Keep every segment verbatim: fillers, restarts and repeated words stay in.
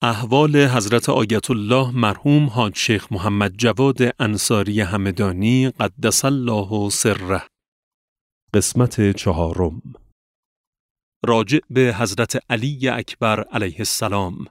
احوال حضرت آیت الله مرحوم حاج شیخ محمد جواد انصاری همدانی قدس الله سره. قسمت چهارم، راجع به حضرت علی اکبر علیه السلام.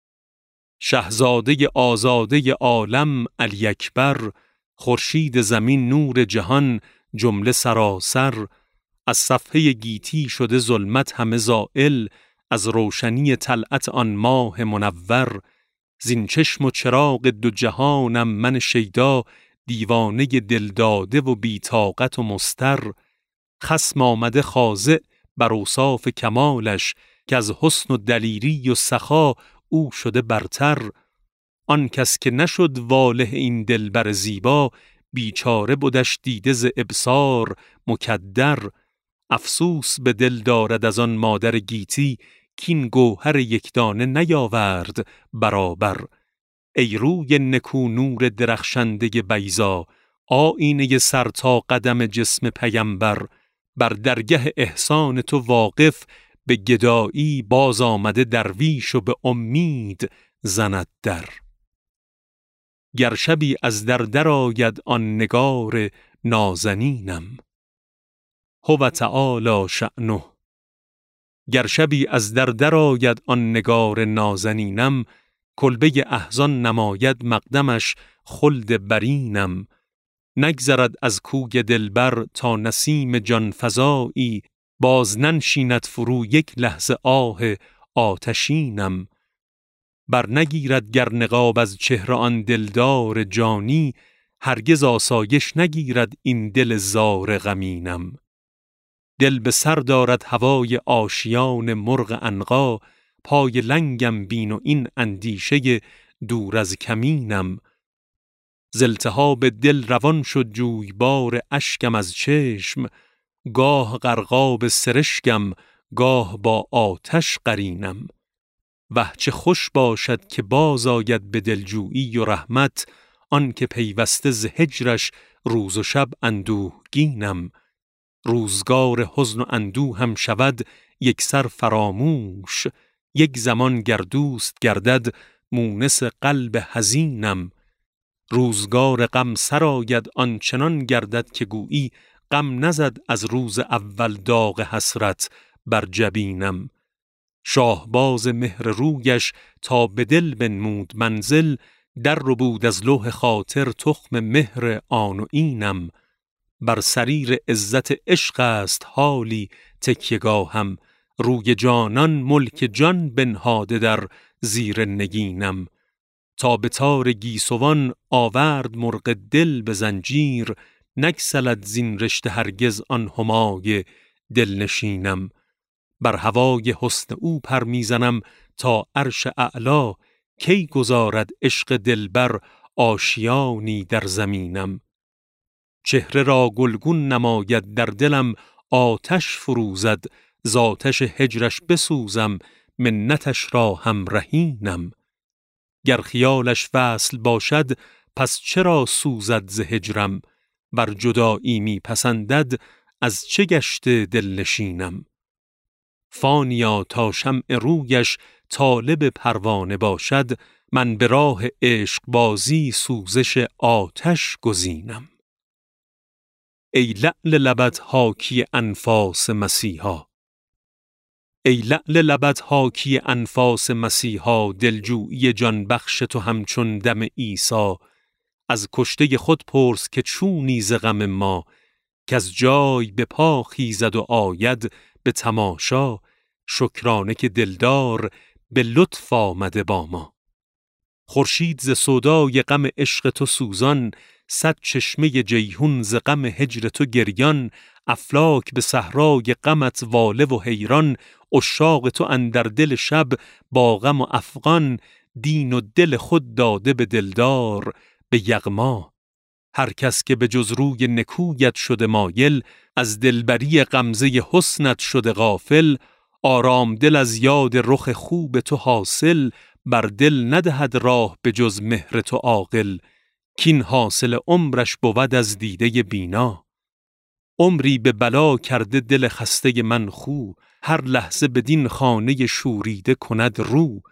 شهزاده آزاده عالم علی اکبر، خورشید زمین نور جهان جمله سراسر، از صفحه گیتی شده ظلمت همه زائل، از روشنی طلعت آن ماه منور، زین چشم و چراغ دو جهانم من شیدا، دیوانه دل داده و بی طاقت و مضطر، خصم آمده خاضع بر اوصاف کمالش، که از حسن و دلیری و سخا او شده برتر. آن کس که نشد واله این دلبر زیبا، بیچاره بدش دیده ز ابصار مکدر. افسوس به دل دارد از آن مادر گیتی، کین گوهر یکدانه نیاورد برابر. ای روی نکو نور درخشنده بیضا، آیینه سر تا قدم جسم پیمبر. بر درگه احسان تو واقف به گدایی، باز آمده درویش و به امید زند در. گر شبی از در در آید آن نگار نازنینم، هو تعالی شأنه. گر شبی از در در آید آن نگار نازنینم، کلبه احزان نماید مقدمش خلد برینم. نگذرد از کوی دلبر تا نسیم جان فزایی، باز ننشیند فرو یک لحظه آه آتشینم. بر نگیرد گر نقاب از چهره آن دلدار جانی، هرگز آسایش نگیرد این دل زار غمینم. دل به سر دارد هوای آشیان مرغ عنقا، پای لنگم بین و این اندیشه دور از کمینم. ز التهاب دل روان شد جویبار اشکم از چشم، گاه غرقاب سرشکم گاه با آتش قرینم. وه چه خوش باشد که باز آید به دلجویی و رحمت، آن که پیوسته ز هجرش روز و شب اندوهگینم. روزگار حزن و اندوه هم شود یک سر فراموش، یک زمان گر دوست گردد مونس قلب حزینم. روزگار غم سرآید آنچنان گردد که گویی، غم نزد از روز اول داغ حسرت بر جبینم. شاهباز مهر رویش تا به دل بنمود منزل، در ربود از لوح خاطر تخم مهر آن و اینم. بر سریر عزت عشق است حالی تکیه‌گاهم، روی جانان ملک جان بنهاده در زیر نگینم. تا به تار گیسوان آورد مرغ دل به زنجیر، نگسلد زین رشته هرگز آن همای دلنشینم. بر هوای حسن او پر میزنم تا عرش اعلا، کی گذارد عشق دلبر آشیانی در زمینم. چهره را گلگون نماید در دلم آتش فروزد، ز آتش هجرش بسوزم منتش را هم رهینم. گر خیالش وصل باشد پس چرا سوزد ز هجرم، بر جدایی می پسندد از چه گشته دلنشینم. فانیا تا شمع رویش طالب پروانه باشد، من به راه عشق بازی سوزش آتش گزینم. ای لعل لبت حاکی انفاس مسیحا، ای لعل لبت حاکی انفاس مسیحا، دلجویی جان بخش تو همچون دم عیسی. از کشته خود پرس که چونی ز غم ما، که از جای به پا خیزد و آید به تماشا. شکرانه که دلدار به لطف آمده با ما. خورشید ز سودای غم عشق تو سوزان، صد چشمه جیحون ز غم هجر تو گریان. افلاک به صحرای غمت واله و حیران، عشاق تو اندر دل شب با غم و افغان. دین و دل خود داده به دلدار به یغما. هر کس که به جز روی نکویت شده مایل، از دلبری غمزه حسنت شده غافل. آرام دل از یاد رخ خوب تو حاصل، بر دل ندهد راه به جز مهر تو عاقل. کین حاصل عمرش بود از دیده بینا، عمری به بلا کرده دل خسته من خو. هر لحظه بدین خانه شوریده کند رو،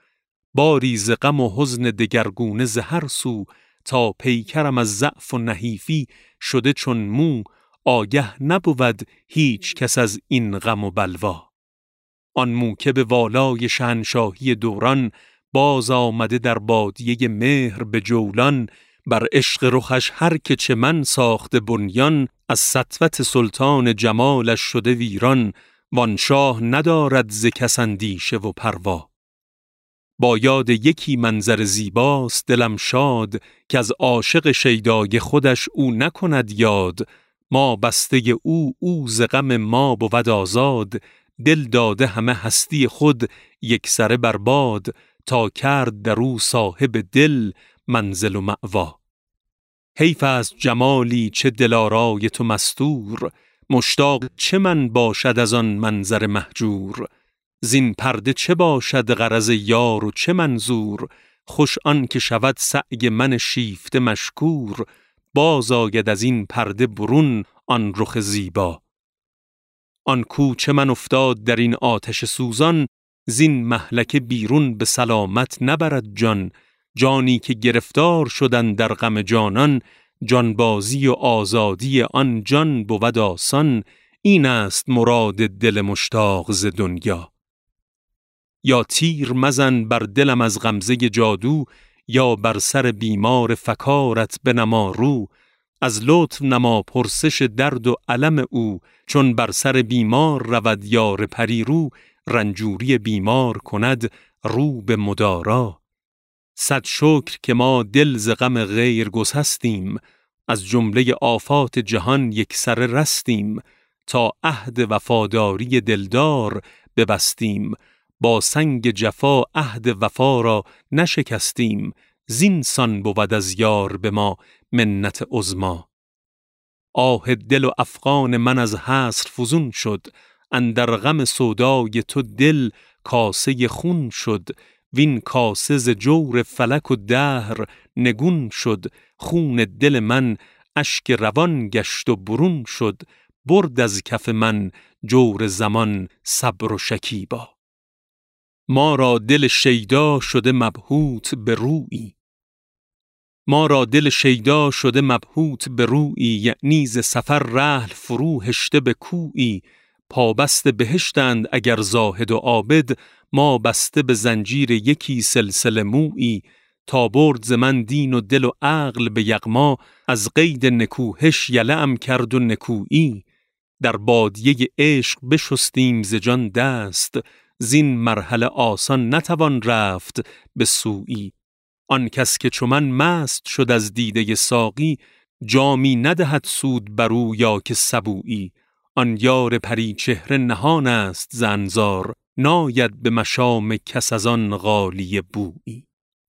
باری ز غم و حزن دگرگونه ز هر سو، تا پیکرم از ضعف و نحیفی شده چون مو، آگه نبود هیچ کس از این غم و بلوا. آن مو که به والای شهنشاهی دوران، باز آمده در بادیه مهر به جولان، بر عشق رخش هر که چه من ساخته بنیان، از سطوت سلطان جمالش شده ویران، وان شاه ندارد ز کس اندیشه و پروا. با یاد یکی منظر زیباست دلم شاد، که از عاشق شیدای خودش او نکند یاد. ما بسته او او ز غم ما بود آزاد، دل داده همه هستی خود یک سره برباد، تا کرد در او صاحب دل منزل و مأوا. حیف است جمالی چه دلارای تو مستور، مشتاق چه من باشد از آن منظر مهجور. زین پرده چه باشد غرض یار و چه منظور، خوش آن که شود سعی من شیفته مشکور. باز آید از این پرده برون آن رخ زیبا. آن کو چه من افتاد در این آتش سوزان، زین مهلکه بیرون به سلامت نبرد جان. جانی که گرفتار شدن در غم جانان، جانبازی و آزادی آن جان بود آسان. این است مراد دل مشتاق ز دنیا. یا تیر مزن بر دلم از غمزه جادو، یا بر سر بیمار فکارت بنما رو. از لطف نما پرسش درد و علم او، چون بر سر بیمار رود یار پری رو. رنجوری بیمار کند رو به مدارا. صد شکر که ما دل ز غم غیر گسستیم، از جمله آفات جهان یک سره رستیم. تا عهد وفاداری دلدار ببستیم، با سنگ جفا عهد وفا را نشکستیم. زین سان بود از یار به ما منت عظما. آه دل و افغان من از حسر فزون شد، اندر غم سودای تو دل کاسه خون شد. وین کاسه ز جور فلک و دهر نگون شد، خون دل من اشک روان گشت و برون شد. برد از کف من جور زمان صبر و شکیبا. ما را دل شیدا شده مبهوت به رویی، ما را دل شیدا شده مبهوت به رویی. یعنی ز سفر رحل فرو هشته به کویی. پابست بهشتند اگر زاهد و عابد، ما بسته به زنجیر یکی سلسله مویی. تا برد ز من دین و دل و عقل به یغما، از قید نکوهش یله ام کرد و نکویی. در بادیه عشق بشستیم ز جان دست، زین مرحله آسان نتوان رفت به سویی. آن کس که چو من مست شد از دیده ساقی، جامی ندهد سود برو یا که سبویی. آن یار پری چهره نهان است ز انظار، ناید به مشام کس از آن غالیه بویی.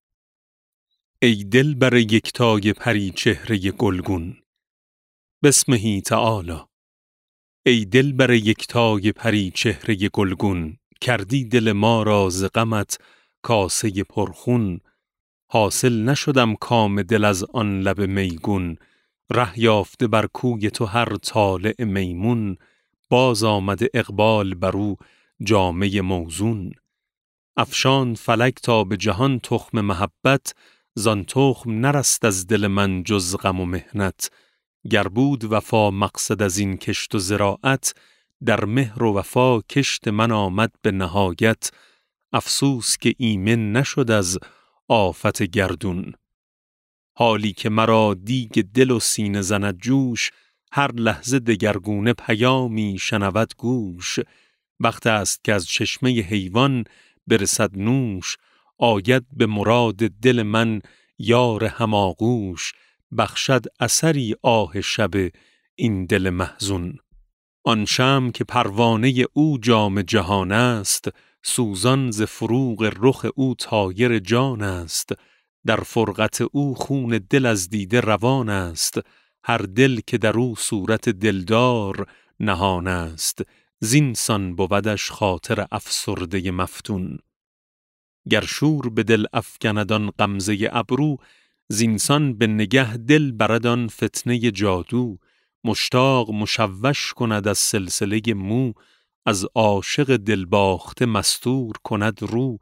ای دل بر یکتای پری چهره گلگون، بسمه تعالی. ای دل بر یکتای پری چهره گلگون، کردی دل ما را ز غمت کاسه پرخون. حاصل نشدم کام دل از آن لب میگون، ره یافته بر کوی تو هر طالع میمون. باز آمده اقبال برو جامه موزون. افشان فلک تا به جهان تخم محبت، زان تخم نرست از دل من جز غم و محنت. گر بود وفا مقصد از این کشت و زراعت، در مهر و وفا کشت من آمد به نهایت. افسوس که ایمن نشد از آفت گردون. حالی که مرا دیگ دل و سینه زند جوش، هر لحظه دگرگونه پیامی شنود گوش. وقت است که از چشمه حیوان برسد نوش، آید به مراد دل من یار هماغوش. بخشد اثری آه شب این دل محزون. آن شمع که پروانه او جام جهان است، سوزان ز فروغ رخ او طایر جان است. در فرقت او خون دل از دیده روان است، هر دل که در او صورت دلدار نهان است. زین سان بودش خاطر افسرده مفتون. گر شور به دل افکندان غمزه ابرو، زینسان به نگه دل بردان فتنه جادو. مشتاق مشوش کند از سلسله مو، از عاشق دلباخته مستور کند رو.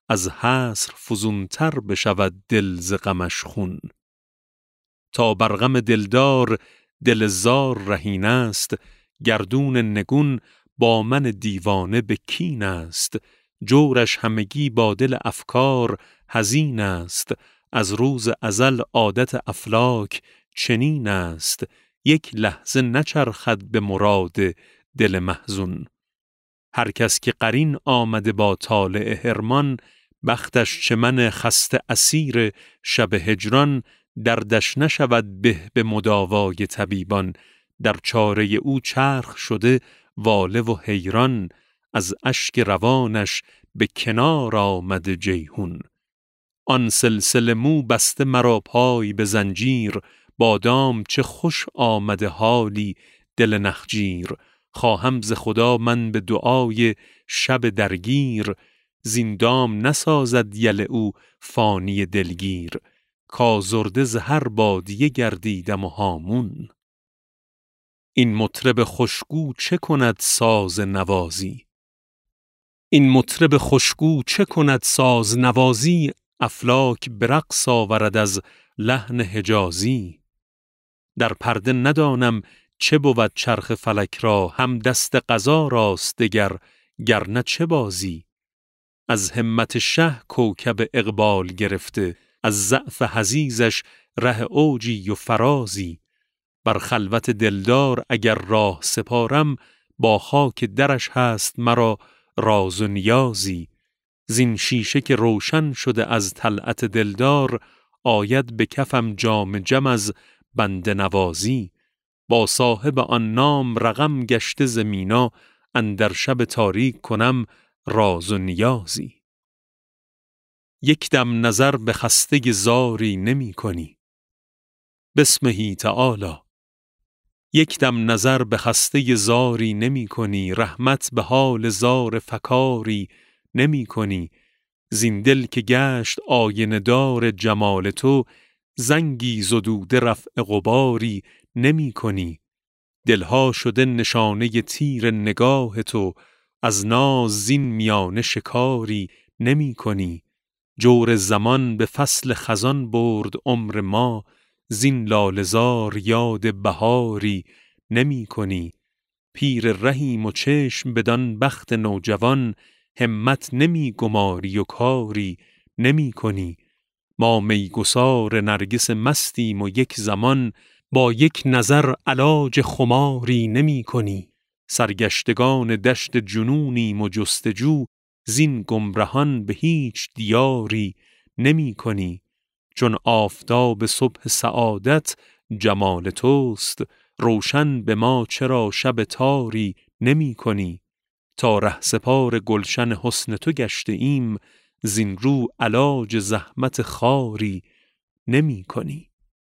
از حسر فزونتر بشود دل ز غمش خون. تا بر غم دلدار دل زار رهین است، گردون نگون با من دیوانه به کین است. جورش همگی با دل افکار حزین است، از روز ازل عادت افلاک چنین است. یک لحظه نچرخد به مراد دل محزون. هر کس که قرین آمده با طالع حرمان، بختش چه من خسته اسیر شب هجران. دردش نشود به به مداوای طبیبان، در چاره او چرخ شده واله و حیران. از اشک روانش به کنار آمده جیحون. آن سلسله مو بسته مرا پای به زنجیر، بادام چه خوش آمده حالی دل نخجیر. خواهم ز خدا من به دعای شب درگیر، زیندام نسازد یل او فانی دلگیر. کازرده ز هر بادیه گردیدم و هامون. این مطرب خوشگو چه کند ساز نوازی؟ این مطرب خوشگو چه کند ساز نوازی؟ افلاک به رقص آورد از لحن حجازی. در پرده ندانم چه بود چرخ فلک را، هم دست قضا راست دگر گرنه چه بازی. از همت شه کوکب اقبال گرفته، از ضعف حزیزش ره اوجی و فرازی. بر خلوت دلدار اگر راه سپارم، با خاک درش هست مرا راز و نیازی. زین شیشه که روشن شده از طلعت دلدار، آید به کفم جام جم از بنده نوازی. با صاحب آن نام رقم گشته ز مینا، اندر شب تاریک کنم راز و نیازی. یک دم نظر به خسته زاری نمی کنی، بسمه تعالی. یک دم نظر به خسته زاری نمی کنی، رحمت به حال زار فکاری نمی کنی. زین دل که گشت آینه دار جمال تو، زنگی زدوده رفع غباری نمی کنی. دلها شده نشانه تیر نگاه تو، از ناز زین میانه شکاری نمی کنی. جور زمان به فصل خزان برد عمر ما، زین لاله‌زار یاد بهاری نمی کنی. پیر رهیم و چشم بدان بخت نوجوان، همت نمی گماری و کاری نمی کنی. ما میگسار نرگس مستیم و یک زمان، با یک نظر علاج خماری نمی کنی. سرگشتگان دشت جنونیم و جستجو، زین گمرهان به هیچ دیاری نمی کنی. چون آفتاب صبح سعادت جمال توست، روشن به ما چرا شب تاری نمی کنی. تا ره سپار گلشن حسن تو گشته ایم، زین رو علاج زحمت خاری نمی کنی.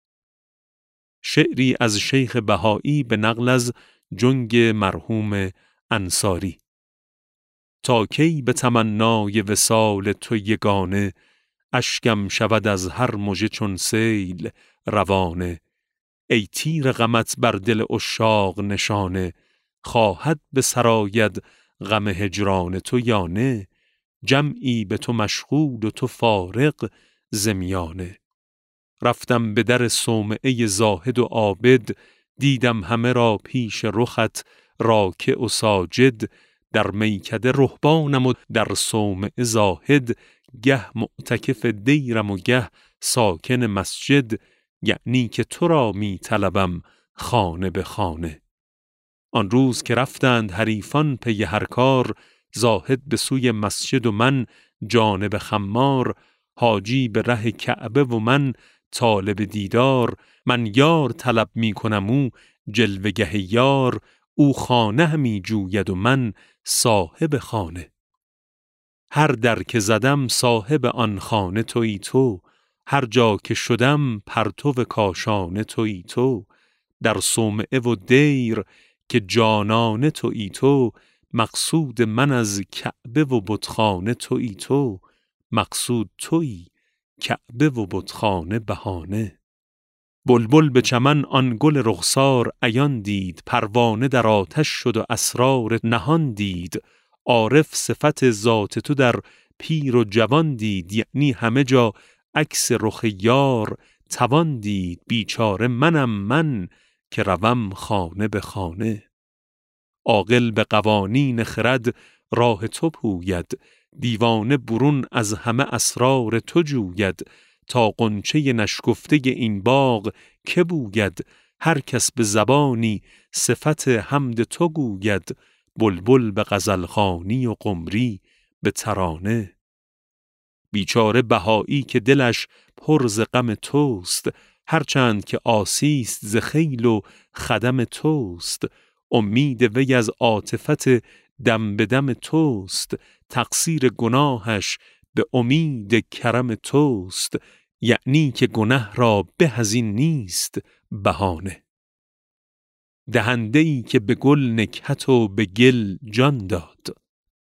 شعری از شیخ بهایی به نقل از جنگ مرحوم انصاری. تا کی به تمنای وصال تو یگانه، اشکم شود از هر مژه چون سیل روانه. ای تیر غمت بر دل عشاق نشانه، خواهد به سراید غم هجران تو یا نه. جمعی به تو مشغول و تو فارغ ز میانه. رفتم به در صومعه زاهد و عابد، دیدم همه را پیش رخت راکع و ساجد. در میکده رهبانم و در صومعه زاهد، گه معتکف دیرم و گه ساکن مسجد. یعنی که تو را می طلبم خانه به خانه. آن روز که رفتند حریفان پی هر کار، زاهد به سوی مسجد و من جانب خمار. حاجی به ره کعبه و من طالب دیدار، من یار طلب می کنم او جلوه گه یار. او خانه همی جوید و من صاحب خانه. هر در که زدم صاحب آن خانه تویی تو، هر جا که شدم پرتو کاشانه تویی تو. در صومعه و دیر که جانانه تویی تو، مقصود من از کعبه و بتخانه تویی تو. مقصود تویی، کعبه و بتخانه بهانه. بلبل به چمن آن گل رخسار عیان دید، پروانه در آتش شد و اسرار نهان دید. عارف صفت ذات تو در پیر و جوان دید، یعنی همه جا عکس رخ یار توان دید. بیچاره منم من که روم خانه به خانه. عاقل به قوانین خرد راه تو پوید، دیوانه برون از همه اسرار تو جوید. تا غنچه نشکفته این باغ که بوید، هر کس به زبانی صفت حمد تو گوید. بلبل به غزلخوانی و قمری به ترانه. بیچاره بهایی که دلش پر ز غم توست، هرچند که عاصیست ز خیل و خدم توست. امید وی از عاطفت دم به دم توست، تقصیر گناهش به امید کرم توست. یعنی که گناه را به از این نیست بهانه. دهنده‌ای که به گل نکهت و به گل جان داد.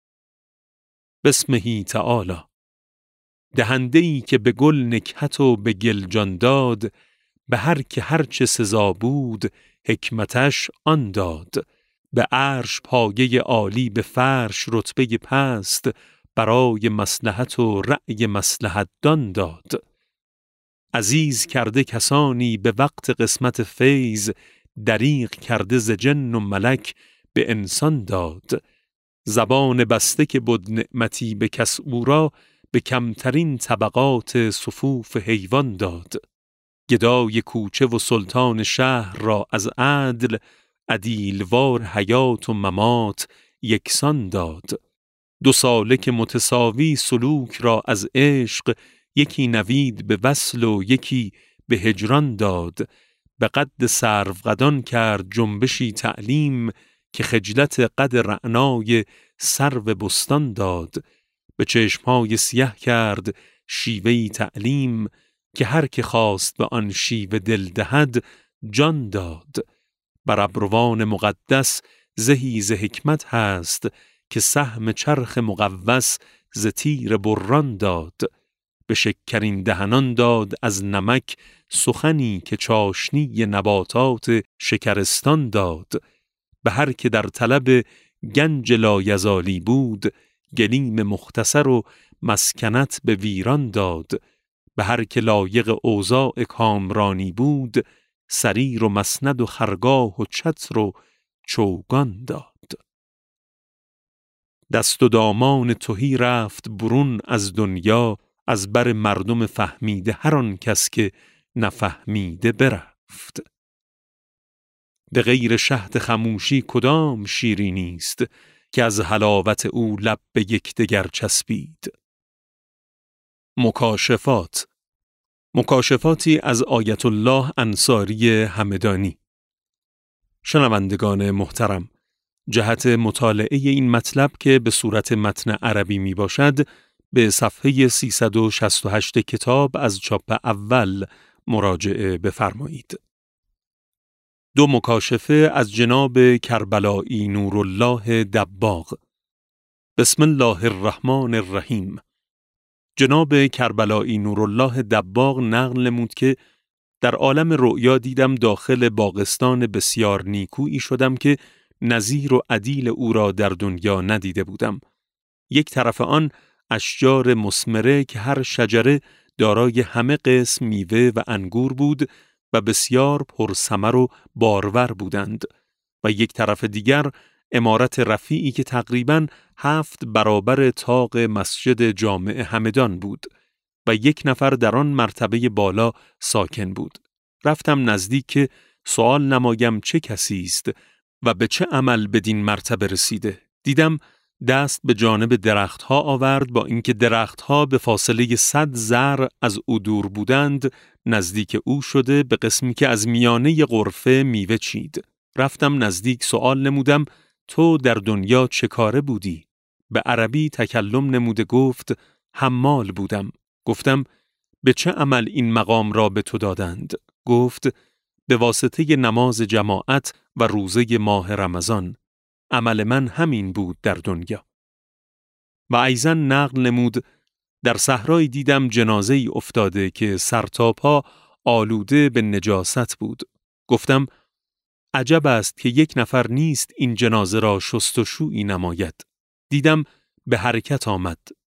بسمه تعالی. دهنده‌ای که به گل نکهت و به گل جان داد، به هر که هر چه سزا بود حکمتش آن داد. به عرش پایه عالی، به فرش رتبه پست، برای مصلحت و رأی مصلحت دان داد. عزیز کرده کسانی به وقت قسمت فیض، دریغ کرده ز جن و ملک به انسان داد. زبان بسته که بود نعمتی به کس او را، به کمترین طبقات صفوف حیوان داد. گدای کوچه و سلطان شهر را از عدل، عدیلوار حیات و ممات یکسان داد. دو سالک متساوی سلوک را از عشق، یکی نوید به وصل و یکی به هجران داد. به قد سروقدان کرد جنبشی تعلیم، که خجلت قد رعنای سرو بستان داد. به چشمهای سیه کرد شیوهی تعلیم، که هر که خواست به آن شیوه دل دهد جان داد. بر ابروان مقدس زهی ز حکمت هست، که سهم چرخ مقوس ز تیر بران داد. به شکرین دهنان داد از نمک سخنی، که چاشنی نباتات شکرستان داد. به هر که در طلب گنج لایزالی بود، گلیم مختصر و مسکنت به ویران داد. به هر که لایق اوضاع کامرانی بود، سریر و مسند و خرگاه و چتر و چوگان داد. دست و دامان تهی رفت برون از دنیا، از بر مردم فهمیده هر آن کس که نفهمیده برفت. به غیر شهد خموشی کدام شیری نیست، که از حلاوت او لب به یکدیگر چسبید. مکاشفات. مکاشفاتی از آیت الله انصاری همدانی. شنوندگان محترم، جهت مطالعه این مطلب که به صورت متن عربی می باشد، به صفحه سیصد و شصت و هشت کتاب از چاپ اول مراجعه بفرمایید. دو مکاشفه از جناب کربلایی نورالله دباغ. بسم الله الرحمن الرحیم. جناب کربلایی نورالله دباغ نقل نمود که در عالم رؤیا دیدم داخل باغستان بسیار نیکویی شدم که نظیر و عدیل او را در دنیا ندیده بودم. یک طرف آن اشجار مثمره که هر شجره دارای همه قسم میوه و انگور بود و بسیار پرثمر و بارور بودند، و یک طرف دیگر عمارت رفیعی که تقریباً هفت برابر طاق مسجد جامع همدان بود و یک نفر در آن مرتبه بالا ساکن بود. رفتم نزدیک که سوال نمایم چه کسی است و به چه عمل بدین مرتبه رسیده. دیدم دست به جانب درختها آورد، با اینکه درختها به فاصله صد ذراع از او دور بودند نزدیک او شده به قسمی که از میانه غرفه میوه چید. رفتم نزدیک سوال نمودم تو در دنیا چه کاره بودی؟ به عربی تکلم نموده گفت حمال بودم. گفتم به چه عمل این مقام را به تو دادند؟ گفت به واسطه نماز جماعت و روزه ماه رمضان. عمل من همین بود در دنیا. و ایضاً نقل نمود در صحرایی دیدم جنازه ای افتاده که سر تا پا آلوده به نجاست بود. گفتم عجب است که یک نفر نیست این جنازه را شستشویی نماید. دیدم به حرکت آمد.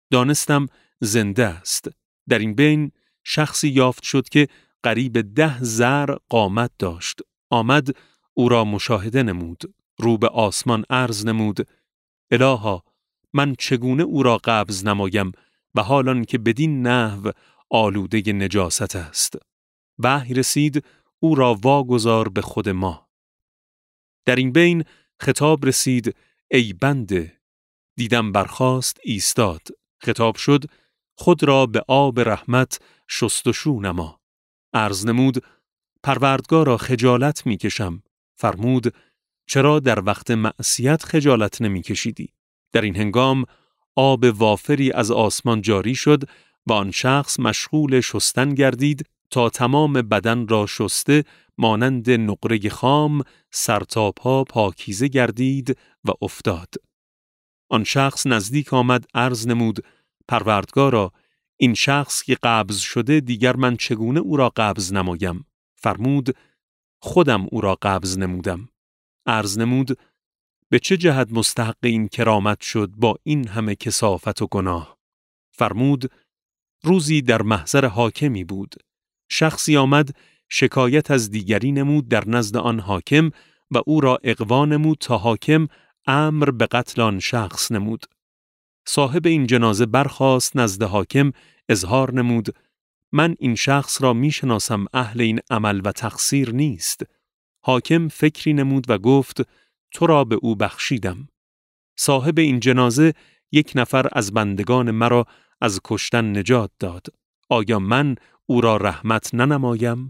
دانستم زنده است. در این بین شخصی یافت شد که قریب ده زر قامت داشت. آمد او را مشاهده نمود. رو به آسمان عرض نمود: الها، من چگونه او را قبض نمایم و حالان که بدین نحو آلوده نجاست است؟ وحی رسید: او را واگذار به خود ما. در این بین خطاب رسید: ای بنده. دیدم برخاست ایستاد. خطاب شد: خود را به آب رحمت شستشو نما. عرض نمود: پروردگارا خجالت می کشم. فرمود: چرا در وقت معصیت خجالت نمی کشیدی؟ در این هنگام آب وافری از آسمان جاری شد و آن شخص مشغول شستن گردید تا تمام بدن را شسته مانند نقره خام سر تا پا پاکیزه گردید و افتاد. آن شخص نزدیک آمد عرض نمود: پروردگارا، این شخص که قبض شده دیگر من چگونه او را قبض نمایم؟ فرمود: خودم او را قبض نمودم. عرض نمود: به چه جهت مستحق این کرامت شد با این همه کثافت و گناه؟ فرمود: روزی در محضر حاکمی بود. شخصی آمد شکایت از دیگری نمود در نزد آن حاکم و او را اغوا نمود تا حاکم امر به قتل آن شخص نمود. صاحب این جنازه برخاست نزد حاکم اظهار نمود: من این شخص را می شناسم اهل این عمل و تقصیر نیست. حاکم فکری نمود و گفت: تو را به او بخشیدم. صاحب این جنازه یک نفر از بندگان مرا از کشتن نجات داد. آیا من او را رحمت ننمایم؟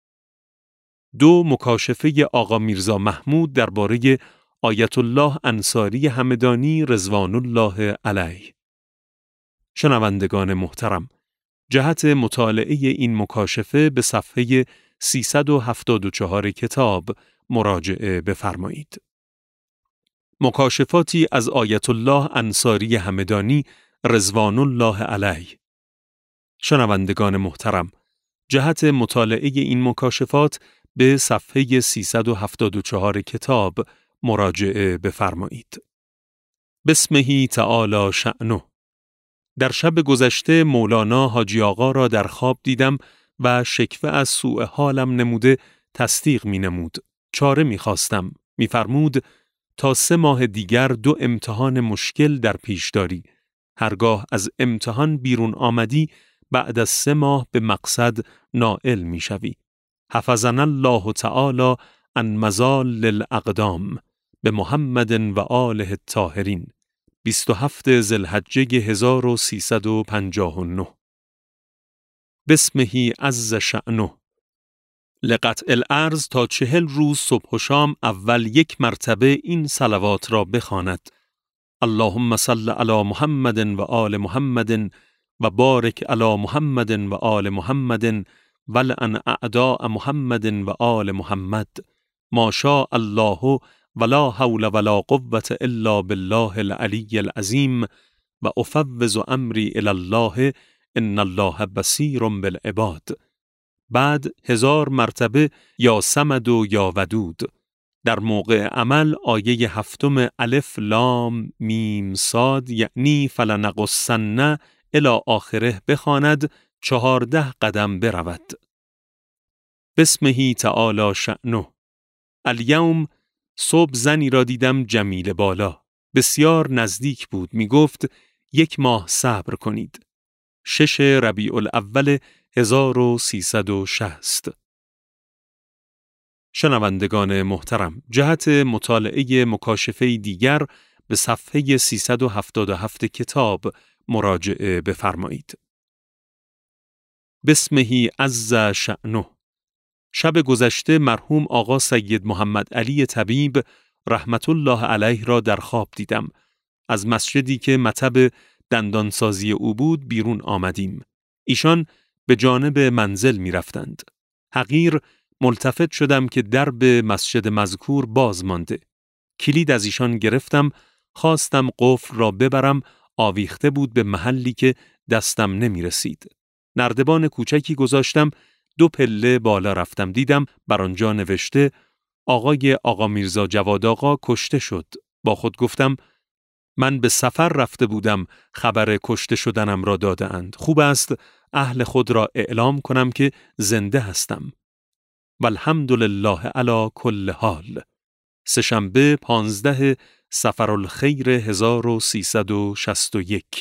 دو مکاشفه آقا میرزا محمود درباره آیت الله انصاری همدانی رضوان الله علیه. شنوندگان محترم، جهت مطالعه این مکاشفه به صفحه سیصد و هفتاد و چهار کتاب مراجعه بفرمایید. مکاشفاتی از آیت الله انصاری همدانی رضوان الله علیه. شنوندگان محترم، جهت مطالعه این مکاشفات به صفحه سیصد و هفتاد و چهار کتاب مراجعه بفرمایید. بسمه تعالی شأنه. در شب گذشته مولانا حاجی آقا را در خواب دیدم و شکوه از سوء حالم نموده تصدیق می نمود. چاره می خواستم. می فرمود: تا سه ماه دیگر دو امتحان مشکل در پیش داری. هرگاه از امتحان بیرون آمدی بعد از سه ماه به مقصد نائل می شوی. حفظنا الله تعالی عن مزال الاقدام به محمد و آله الطاهرین. بیست و هفتم ذوالحجه هزار و سیصد و پنجاه و نه. بسمه عز شأنه. لقطع الارض تا چهل روز صبح و شام اول یک مرتبه این صلوات را بخواند: اللهم صل علی محمد و آل محمد و بارک علی محمد و آل محمد و لعن اعداء محمد و آل محمد ما شاء الله ولا حول ولا قوة الا بالله العلی العظیم و افوض امری الی الله ان الله بصیر بالعباد. بعد هزار مرتبه یا صمد و یا ودود. در موقع عمل آیه هفتم الف لام میم صاد یعنی فلنقصن الی آخره بخواند، چهارده قدم برود. بسمه تعالی شأنه. الیوم صبح زنی را دیدم جمیل بالا. بسیار نزدیک بود. می گفت یک ماه صبر کنید. شش ربیع الاول هزار و سیصد و شصت. شنوندگان محترم، جهت مطالعه مکاشفه دیگر به صفحه سیصد و هفتاد و هفت کتاب مراجعه بفرمایید. بسمه عز شأنه. شب گذشته مرحوم آقا سید محمد علی طبیب رحمت الله علیه را در خواب دیدم. از مسجدی که مطب دندانسازی او بود بیرون آمدیم. ایشان به جانب منزل می رفتند. حقیر ملتفت شدم که درب مسجد مذکور باز مانده. کلید از ایشان گرفتم، خواستم قفل را ببرم، آویخته بود به محلی که دستم نمی رسید. نردبان کوچکی گذاشتم، دو پله بالا رفتم، دیدم بر آنجا نوشته آقای آقا میرزا جواد آقا کشته شد. با خود گفتم من به سفر رفته بودم، خبر کشته شدنم را دادند. خوب است اهل خود را اعلام کنم که زنده هستم. والحمدلله علی کل حال. سه‌شنبه پانزده صفرالخیر هزار و سیصد و شصت و یک.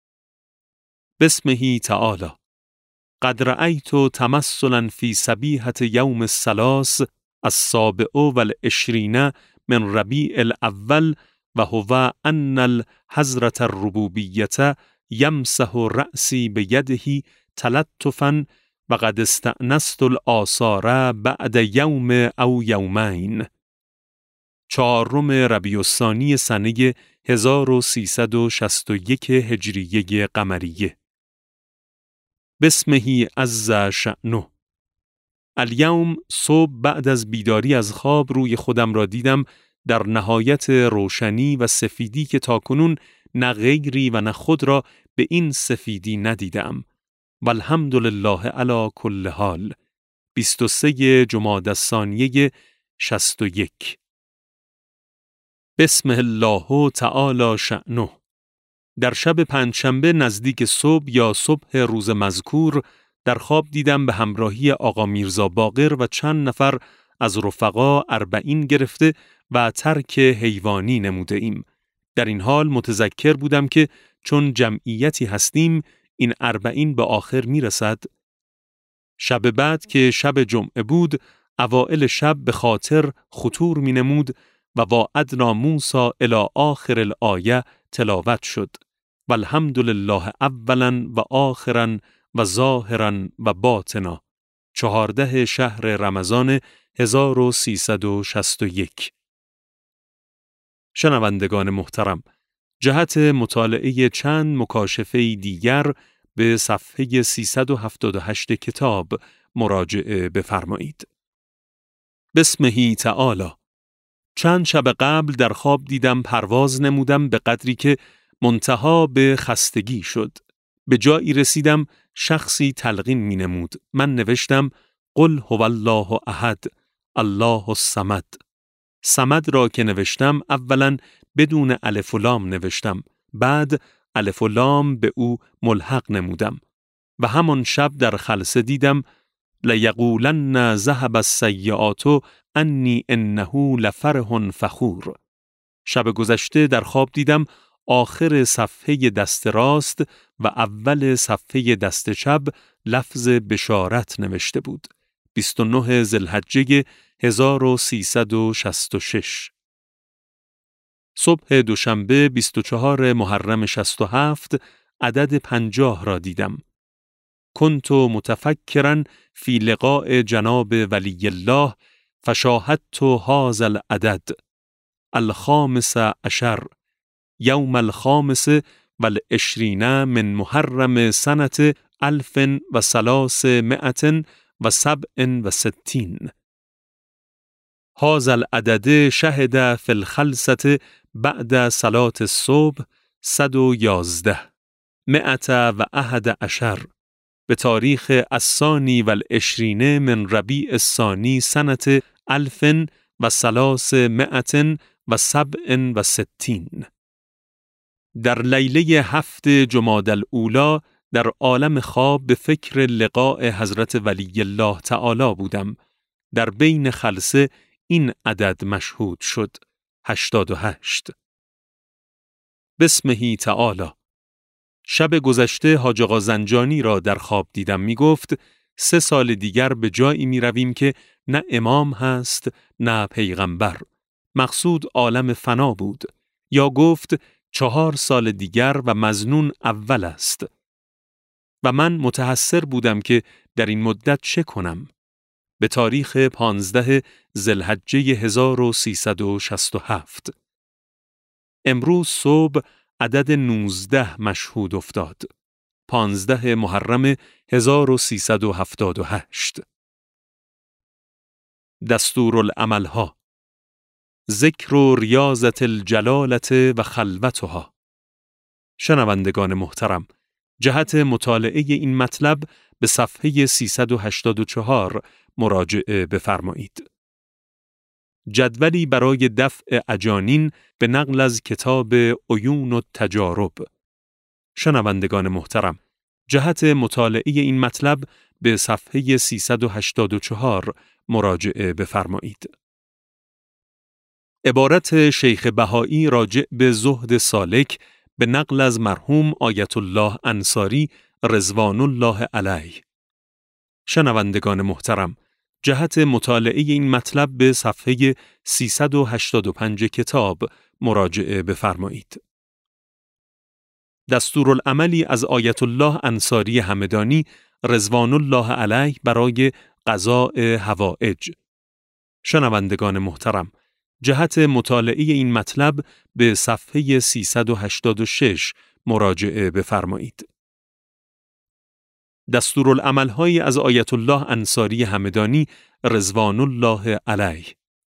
بسمه تعالی. قد رأیت تمثلا فی صبیحة یوم الثلاث السابع والعشرین من ربیع الاول و هو ان الحضرة الربوبیة یمسح رأسی بیده تلطفا و قد استأنست الآثار بعد یوم او یومین. چهارم ربیع الثانی سنه هزار و سیصد و شصت و یک هجریه قمریه. بسمه عز شأنه. الیوم صبح بعد از بیداری از خواب روی خودم را دیدم در نهایت روشنی و سفیدی که تاکنون نه غیری و نه خود را به این سفیدی ندیدم. والحمدلله علی کل حال. بیست و سه جمادی الثانیه شصت و یک. بسم الله تعالی شأنه. در شب پنجشنبه نزدیک صبح یا صبح روز مذکور در خواب دیدم به همراهی آقا میرزا باقر و چند نفر از رفقا اربعین گرفته و ترک حیوانی نموده ایم. در این حال متذکر بودم که چون جمعیتی هستیم این اربعین به آخر می رسد. شب بعد که شب جمعه بود اوائل شب به خاطر خطور می نمود و وعدنا موسی الی آخر الآیه تلاوت شد. والحمدلله اولا و آخرا و ظاهرا و باطنا. چهارده شهر رمضان هزار و سیصد و شصت و یک. شنوندگان محترم، جهت مطالعه چند مکاشفه دیگر به صفحه سیصد و هفتاد و هشت کتاب مراجعه بفرمایید. بسمه تعالی. چند شب قبل در خواب دیدم پرواز نمودم به قدری که منتها به خستگی شد. به جایی رسیدم شخصی تلقین می نمود. من نوشتم قل هو الله احد الله الصمد. صمد را که نوشتم اولا بدون الف و لام نوشتم، بعد الف و لام به او ملحق نمودم و همان شب در خلسه دیدم لیقولن ذهب السیئات انی انه لفرح فخور. شب گذشته در خواب دیدم آخر صفحه دست راست و اول صفحه دست چپ لفظ بشارت نوشته بود. بیست و نه ذوالحجه هزار و سیصد و شصت و شش. صبح دوشنبه بیست و چهار محرم شصت و هفت عدد پنجاه را دیدم. کنت متفکرا فی لقاء جناب ولی الله فشاهدت هذا العدد الخامس عشر یوم الخامس والعشرین من محرم سنة الف و ثلاثمائة و سبع و ستین. هذا العدد شهد فی الخلسة بعد صلاة الصبح صد و یازده مئة و احد عشر به تاریخ الثانی و العشرین من ربیع الثانی سنة الف و ثلاثمائة و سبع و ستین. در لیله هفت جمادی الاولی در عالم خواب به فکر لقاء حضرت ولی الله تعالی بودم. در بین خلسه این عدد مشهود شد. هشتاد و هشت. بسمه تعالی. شب گذشته حاج آقا زنجانی را در خواب دیدم. می گفت سه سال دیگر به جایی می رویم که نه امام هست نه پیغمبر. مقصود عالم فنا بود. یا گفت چهار سال دیگر و مظنون اول است. و من متحسر بودم که در این مدت چه کنم. به تاریخ پانزده ذوالحجه هزار و سیصد و شصت و هفت. امروز صبح عدد نوزده مشهود افتاد. پانزده محرم هزار و سیصد و هفتاد و هشت. دستورالعملها. ذکر و ریاضت الجلالت و خلوتها. شنوندگان محترم، جهت مطالعه این مطلب به صفحه سیصد و هشتاد و چهار مراجعه بفرمایید. جدولی برای دفع اجانین به نقل از کتاب عیون و تجارب. شنوندگان محترم، جهت مطالعه این مطلب به صفحه سیصد و هشتاد و چهار مراجعه بفرمایید. عبارت شیخ بهایی راجع به زهد سالک به نقل از مرحوم آیت الله انصاری رضوان الله علیه. شنوندگان محترم، جهت مطالعه این مطلب به صفحه سیصد و هشتاد و پنج کتاب مراجعه بفرمایید. دستورالعملی از آیت الله انصاری همدانی رضوان الله علیه برای قضاء حوائج. شنوندگان محترم، جهت مطالعه این مطلب به صفحه سیصد و هشتاد و شش مراجعه بفرمایید. دستورالعمل‌هایی از آیت الله انصاری همدانی رضوان الله علیه.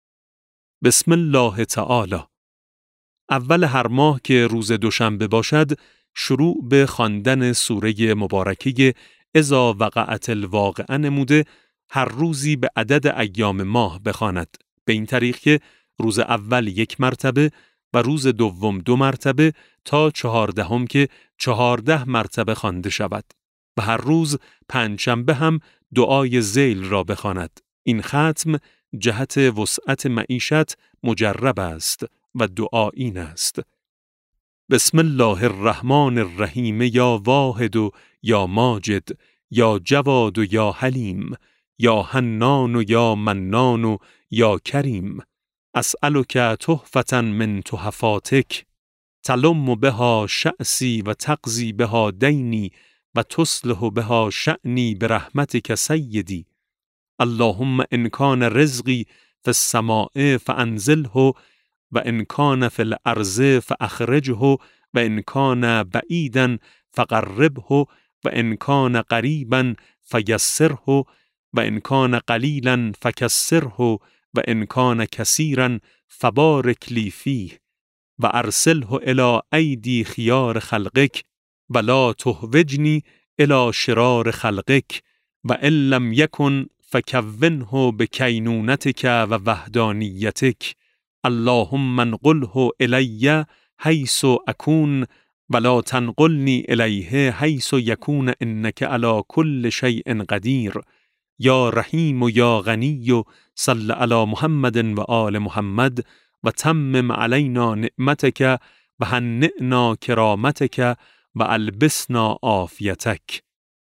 بسم الله تعالی. اول هر ماه که روز دوشنبه باشد، شروع به خواندن سوره مبارکه اذا وقعت الواقعه نموده هر روزی به عدد ایام ماه بخواند، به این طریق که روز اول یک مرتبه و روز دوم دو مرتبه تا چهاردهم که چهارده مرتبه خوانده شود و هر روز پنجشنبه هم دعای ذیل را بخواند. این ختم جهت وسعت معیشت مجرب است و دعا این است: بسم الله الرحمن الرحیم یا واحد و یا ماجد یا جواد و یا حلیم یا حنان و یا منان و یا کریم اسألک تحفة من تحفاتک تلم بها شأسی و تقضی بها دینی و تصلح بها شأنی برحمتک سیدی. اللهم ان کان رزقی فی السماء فانزله و ان کان فی الارض فاخرجه و ان کان بعیدا فقربه و ان کان قریبا فیسره و ان کان قلیلا فکسره و ان کان کثیرا فبارک لی فیه و ارسله الی ایدی خیار خلقک ولا تهوجنی الی شرار خلقک و ان لم یکن فکونه بکینونتک و وحدانیتک. اللهم انقله الی حیث اکون ولا تنقلنی الیه حیث یکون انک علی کل شیء قدیر. یا رحیم و یا غنی و صل علی محمد و آل محمد و تمم علینا نعمتک و هنئنا کرامتک و البسنا عافیتک.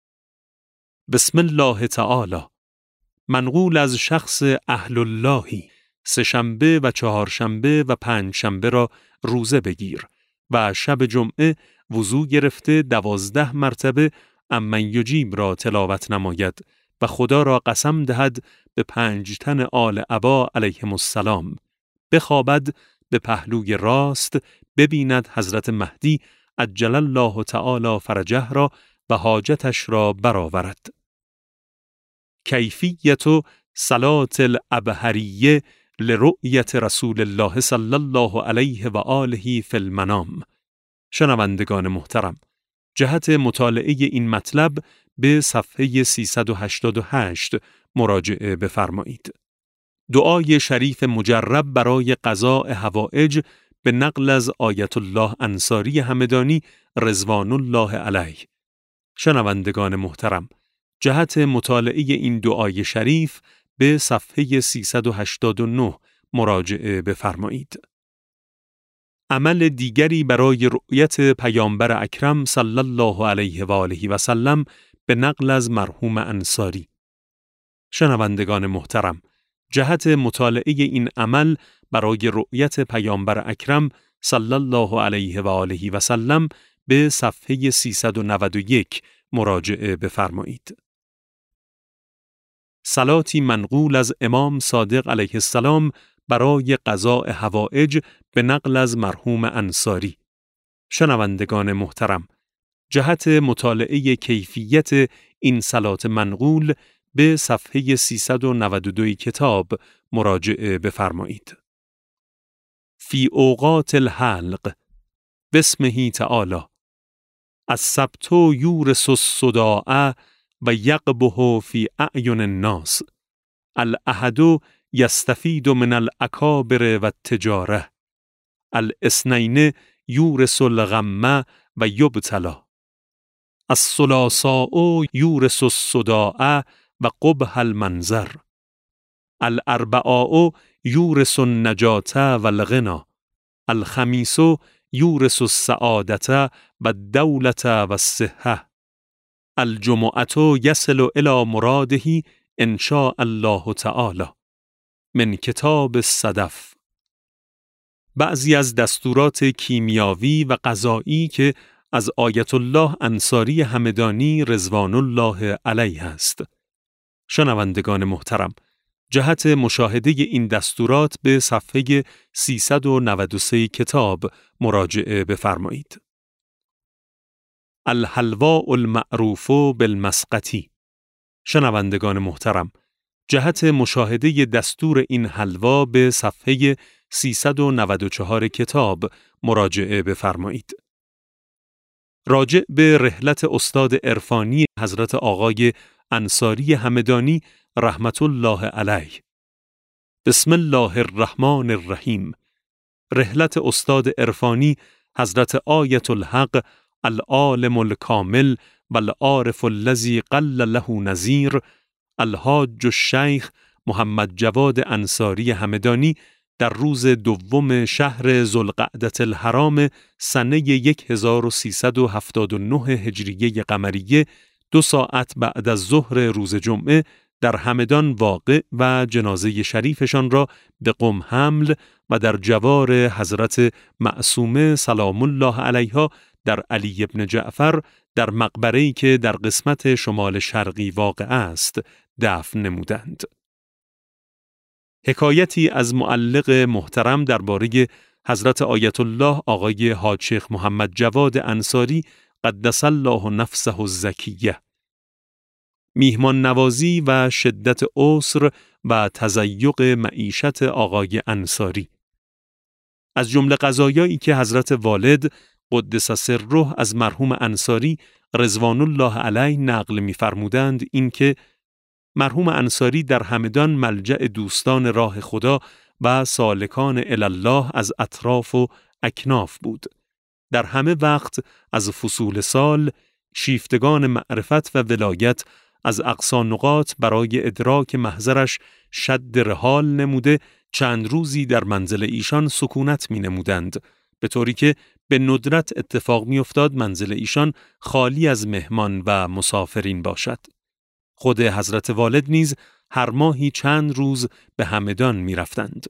بسم الله تعالی. منقول از شخص اهل اللهی سه شنبه و چهارشنبه و پنج شنبه را روزه بگیر و شب جمعه وضو گرفته دوازده مرتبه امن یجیب را تلاوت نماید و خدا را قسم دهد به پنج تن آل ابا علیهم السلام، بخوابد به پهلوی راست، ببیند حضرت مهدی عجل الله تعالی فرجه را و حاجتش را برآورد. کیفیت صلاة الابهریه لرؤیت رسول الله صلی الله علیه و آله فی المنام. شنوندگان محترم، جهت مطالعه این مطلب به صفحه سیصد و هشتاد و هشت مراجعه بفرمایید. دعای شریف مجرب برای قضاء حوائج به نقل از آیت الله انصاری همدانی رضوان الله علیه. شنوندگان محترم، جهت مطالعه این دعای شریف به صفحه سیصد و هشتاد و نه مراجعه بفرمایید. عمل دیگری برای رؤیت پیامبر اکرم صلی الله علیه و آله و سلم به نقل از مرحوم انصاری. شنوندگان محترم، جهت مطالعه این عمل برای رؤیت پیامبر اکرم صلی الله علیه و آله و سلم به صفحه سیصد و نود و یک مراجعه بفرمایید. صلاتی منقول از امام صادق علیه السلام برای قضاء حوائج به نقل از مرحوم انصاری. شنوندگان محترم، جهت مطالعه کیفیت این صلات منقول به صفحه سیصد و نود و دو کتاب مراجعه بفرمایید. فی اوقات الحلق بسمه تعالی السبت یورث الصداع و یقبه فی اعین الناس الاحد یستفید من الاکابر و التجاره. الاثنین یورث الغم و یبتلا. الثلاثاء یورث الصداع و قبح المنظر. الاربعاء یورث النجاة و الغنا. الخمیس یورث السعادة و الدولة و الصحة. الجمعة یصل الی مراده ان شاء الله تعالی. من کتاب الصدف. بعضی از دستورات کیمیاوی و غذایی که از آیت الله انصاری همدانی رضوان الله علیه است. شنوندگان محترم، جهت مشاهده این دستورات به صفحه سیصد و نود و سه کتاب مراجعه بفرمایید. الحلواء المعروف بالمسقطی. شنوندگان محترم، جهت مشاهده دستور این حلوا به صفحه سیصد و نود و چهار کتاب مراجعه بفرمایید. راجع به رحلت استاد عرفانی حضرت آقای انصاری همدانی رحمت الله علیه. بسم الله الرحمن الرحیم. رحلت استاد عرفانی حضرت آیت الحق العالم الکامل و العارف الذی قل له نظیر الحاج الشیخ محمد جواد انصاری همدانی در روز دوم شهر ذوالقعدة الحرام سنه هزار و سیصد و هفتاد و نه هجریه قمریه دو ساعت بعد از ظهر روز جمعه در همدان واقع و جنازه شریفشان را به قم حمل و در جوار حضرت معصومه سلام الله علیها در علی ابن جعفر در مقبره‌ای که در قسمت شمال شرقی واقع است دفن نمودند. حکایتی از معلق محترم درباره حضرت آیت الله آقای حاج شیخ محمد جواد انصاری قدس الله نفسه الزکیه. میهمان نوازی و شدت عسر و تضیق معیشت آقای انصاری. از جمله قضایایی که حضرت والد قدس سره از مرحوم انصاری رضوان الله علیه نقل می‌فرمودند این که مرحوم انصاری در همدان ملجأ دوستان راه خدا و سالکان الله از اطراف و اکناف بود. در همه وقت از فصول سال شیفتگان معرفت و ولایت از اقصا نقاط برای ادراک محضرش شد رحال نموده چند روزی در منزل ایشان سکونت می نمودند، به طوری که به ندرت اتفاق می افتاد منزل ایشان خالی از مهمان و مسافرین باشد. خود حضرت والد نیز هر ماهی چند روز به همدان می رفتند.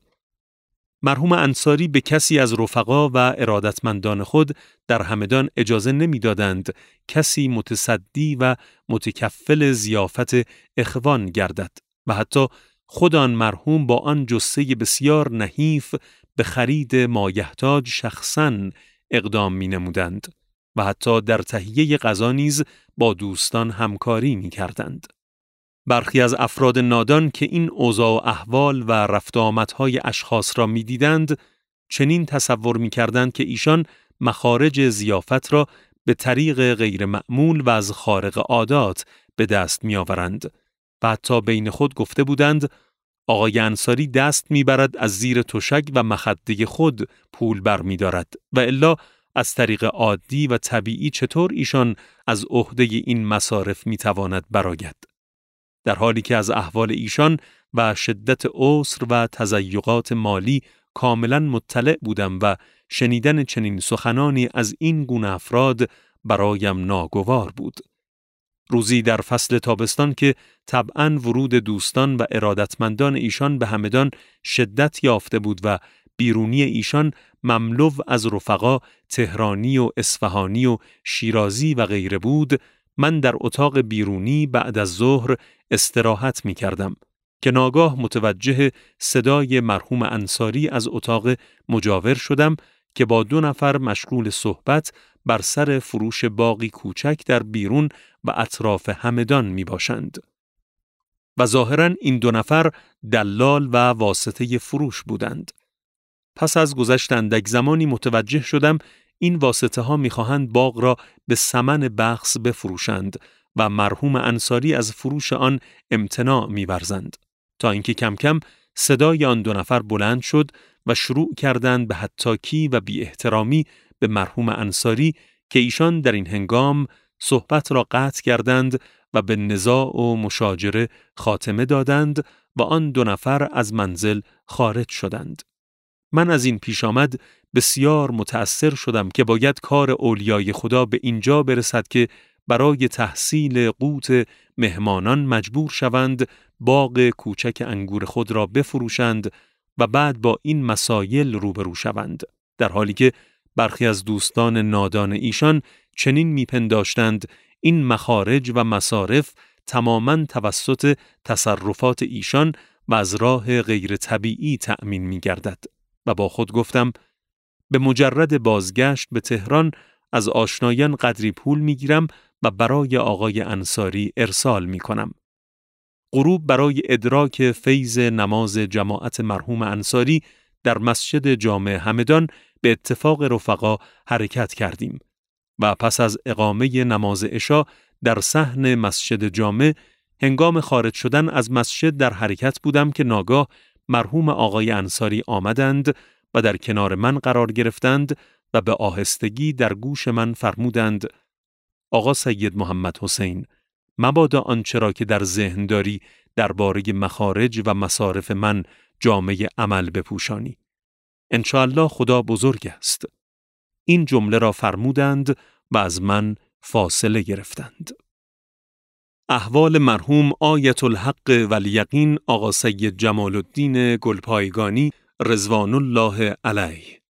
مرحوم انصاری به کسی از رفقا و ارادتمندان خود در همدان اجازه نمی دادند کسی متصدی و متکفل ضیافت اخوان گردد و حتی خود آن مرحوم با آن جثه بسیار نحیف به خرید مایحتاج شخصاً اقدام می نمودند و حتی در تهیه غذا نیز با دوستان همکاری می کردند. برخی از افراد نادان که این اوضاع و احوال و رفت و آمدهای اشخاص را می دیدند، چنین تصور می کردند که ایشان مخارج ضیافت را به طریق غیر معمول و از خارق عادات به دست می آورند و حتی بین خود گفته بودند آقای انصاری دست می برد از زیر تشک و مخده خود پول بر می دارد و الا از طریق عادی و طبیعی چطور ایشان از عهده این مصارف می تواند برآید. در حالی که از احوال ایشان و شدت عسر و تضیقات مالی کاملا مطلع بودم و شنیدن چنین سخنانی از این گونه افراد برایم ناگوار بود. روزی در فصل تابستان که طبعاً ورود دوستان و ارادتمندان ایشان به همدان شدت یافته بود و بیرونی ایشان مملو از رفقا تهرانی و اصفهانی و شیرازی و غیره بود، من در اتاق بیرونی بعد از ظهر استراحت می کردم که ناگاه متوجه صدای مرحوم انصاری از اتاق مجاور شدم که با دو نفر مشغول صحبت بر سر فروش باغی کوچک در بیرون و اطراف همدان می باشند. و ظاهراً این دو نفر دلال و واسطه فروش بودند. پس از گذشت اندک زمانی متوجه شدم این واسطه ها می خواهند باغ را به ثمن بخس بفروشند و مرحوم انصاری از فروش آن امتناع می ورزند، تا اینکه کم کم صدای آن دو نفر بلند شد و شروع کردند به حطاکی و بی احترامی به مرحوم انصاری که ایشان در این هنگام صحبت را قطع کردند و به نزاع و مشاجره خاتمه دادند و آن دو نفر از منزل خارج شدند. من از این پیش آمد بسیار متأثر شدم که باید کار اولیای خدا به اینجا برسد که برای تحصیل قوت مهمانان مجبور شوند باغ کوچک انگور خود را بفروشند و بعد با این مسائل روبرو شوند، در حالی که برخی از دوستان نادان ایشان چنین میپنداشتند این مخارج و مصارف تماماً توسط تصرفات ایشان و از راه غیر طبیعی تأمین می‌گردد و با خود گفتم به مجرد بازگشت به تهران از آشنایان قدری پول می‌گیرم و برای آقای انصاری ارسال می‌کنم. غروب برای ادراک فیض نماز جماعت مرحوم انصاری در مسجد جامع همدان به اتفاق رفقا حرکت کردیم و پس از اقامه نماز عشا در صحن مسجد جامع هنگام خارج شدن از مسجد در حرکت بودم که ناگاه مرحوم آقای انصاری آمدند و در کنار من قرار گرفتند و به آهستگی در گوش من فرمودند: آقا سید محمد حسین، مبادا آنچه را که در ذهن داری درباره مخارج و مصارف من جامه عمل بپوشانی. انشاءالله خدا بزرگ است. این جمله را فرمودند و از من فاصله گرفتند. احوال مرحوم آیت الحق والیقین آقا سید جمال الدین گلپایگانی رضوان الله علیه.